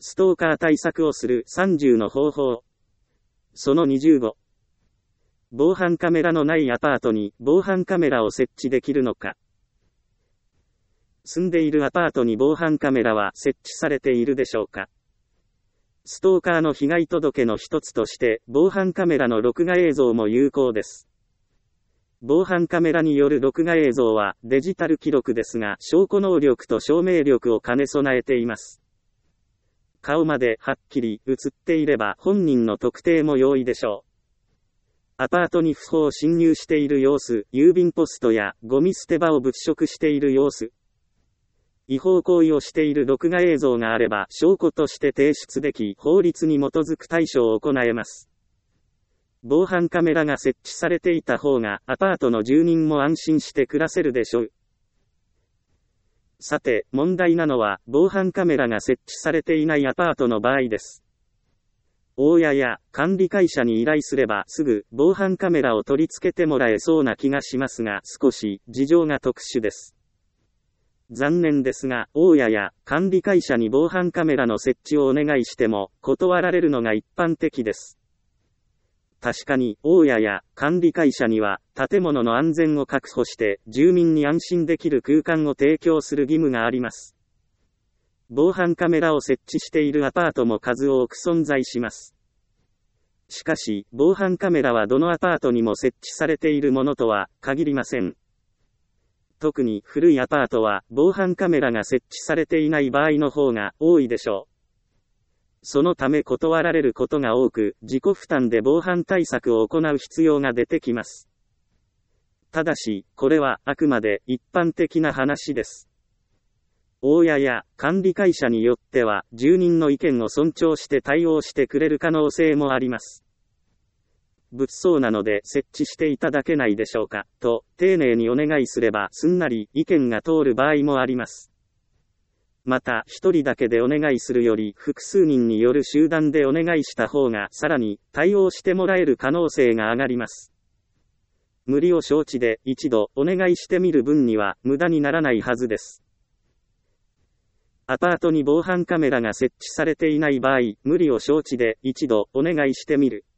ストーカー対策をする30の方法。その25。防犯カメラのないアパートに防犯カメラを設置できるのか。住んでいるアパートに防犯カメラは設置されているでしょうか。ストーカーの被害届の一つとして防犯カメラの録画映像も有効です。防犯カメラによる録画映像はデジタル記録ですが、証拠能力と証明力を兼ね備えています。顔まではっきり映っていれば本人の特定も容易でしょう。アパートに不法侵入している様子、郵便ポストやゴミ捨て場を物色している様子、違法行為をしている録画映像があれば証拠として提出でき、法律に基づく対処を行えます。防犯カメラが設置されていた方がアパートの住人も安心して暮らせるでしょう。さて、問題なのは防犯カメラが設置されていないアパートの場合です。大家や管理会社に依頼すればすぐ防犯カメラを取り付けてもらえそうな気がしますが、少し事情が特殊です。残念ですが、大家や管理会社に防犯カメラの設置をお願いしても断られるのが一般的です。確かに、大家や管理会社には建物の安全を確保して住民に安心できる空間を提供する義務があります。防犯カメラを設置しているアパートも数多く存在します。しかし、防犯カメラはどのアパートにも設置されているものとは限りません。特に古いアパートは防犯カメラが設置されていない場合の方が多いでしょう。そのため断られることが多く、自己負担で防犯対策を行う必要が出てきます。ただし、これはあくまで一般的な話です。大家や管理会社によっては住人の意見を尊重して対応してくれる可能性もあります。物騒なので設置していただけないでしょうか、と丁寧にお願いすればすんなり意見が通る場合もあります。また、一人だけでお願いするより複数人による集団でお願いした方がさらに対応してもらえる可能性が上がります。無理を承知で一度お願いしてみる分には無駄にならないはずです。アパートに防犯カメラが設置されていない場合、無理を承知で一度お願いしてみる。